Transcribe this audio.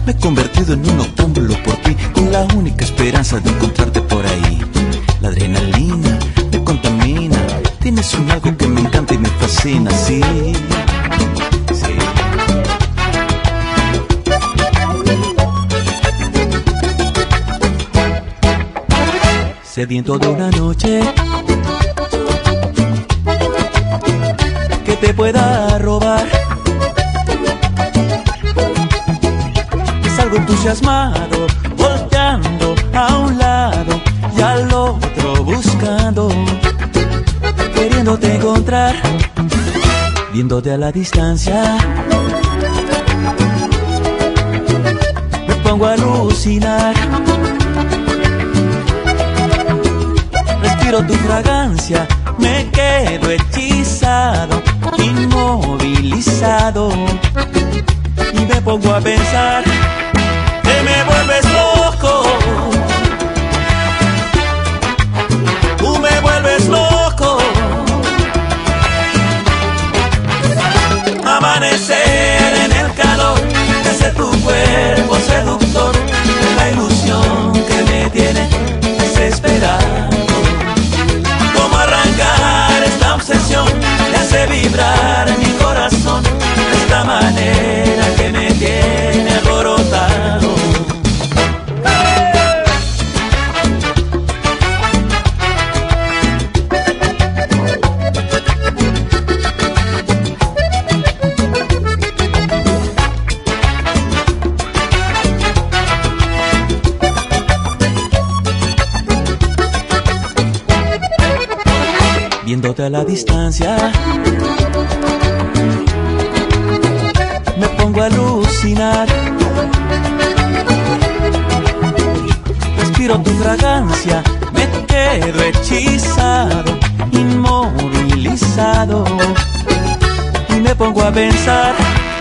Me he convertido en un noctámbulo por ti, con la única esperanza de encontrarte por ahí. La adrenalina me contamina, tienes un algo que me encanta y me fascina, sí, sí. Sediento de una noche que te pueda robar, salgo entusiasmado, volteando a un lado y al otro buscando, queriéndote encontrar, viéndote a la distancia. Me pongo a alucinar, respiro tu fragancia, me quedo hechizado, inmovilizado, y me pongo a pensar que me vuelves loco. Tú me vuelves loco. Amanecer en el calor de ese tu cuerpo seductor, la ilusión que me tiene desesperado. Cómo arrancar esta obsesión que hace vibrar mi corazón de esta manera que me tiene alborotado. Viéndote a la distancia, me pongo a alucinar, respiro tu fragancia, me quedo hechizado, inmovilizado, y me pongo a pensar